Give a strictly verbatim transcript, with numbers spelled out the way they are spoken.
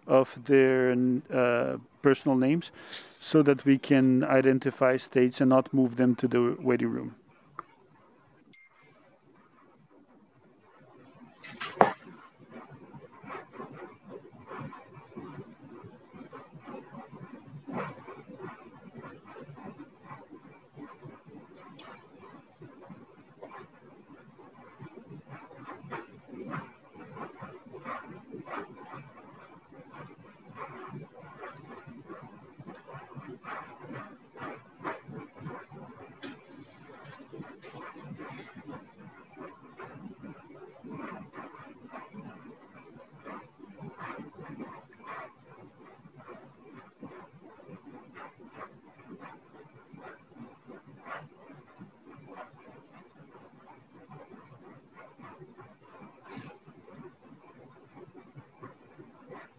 of their uh, personal names so that we can identify states and not move them to the waiting room.